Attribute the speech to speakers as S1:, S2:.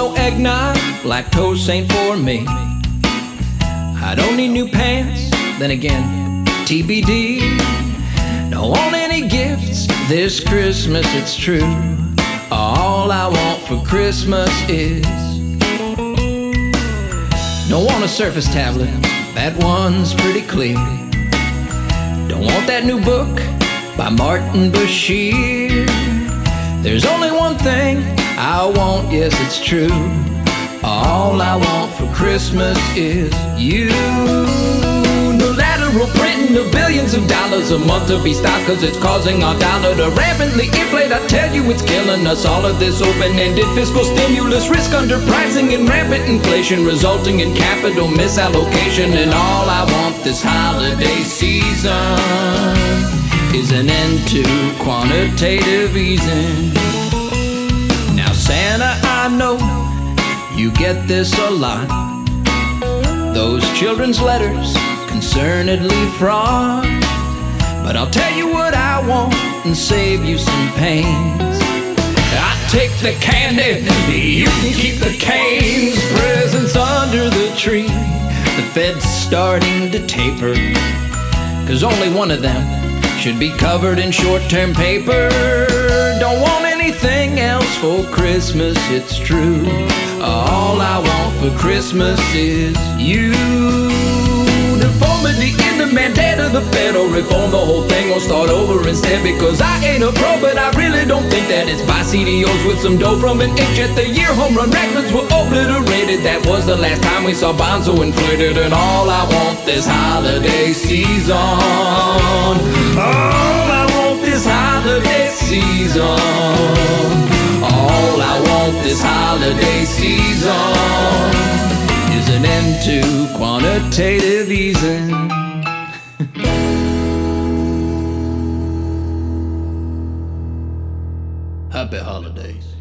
S1: no eggnog, lactose ain't for me. I don't need new pants, then again, TBD. Don't want any gifts this Christmas, it's true. All I want for Christmas is, don't want a Surface tablet, that one's pretty clear. Don't want that new book by Martin Bashir. There's only one thing I want, yes it's true. All I want for Christmas is you. No lateral printing of billions of dollars a month to be stopped, cause it's causing our dollar to rapidly inflate. I tell you it's killing us. All of this open-ended fiscal stimulus, risk underpricing and rampant inflation, resulting in capital misallocation. And all I want this holiday season is an end to quantitative easing. Now Santa, I know you get this a lot. Those children's letters concernedly fraught. But I'll tell you what I want and save you some pains. I take the candy, you can keep the canes. Presents under the tree, the Fed's starting to taper, cause only one of them should be covered in short-term paper. Don't want anything else for Christmas, it's true. All I want for Christmas is you. Deformity in the mandate of the federal reform, the whole thing will start over instead. Because I ain't a pro, but I really don't think that it's buy CDOs with some dough from an inkjet. The year home run records were obliterated, that was the last time we saw bonds so inflated. And all I want this holiday season, all I want this holiday season, all I want this holiday season is an end to quantitative easing. Happy holidays.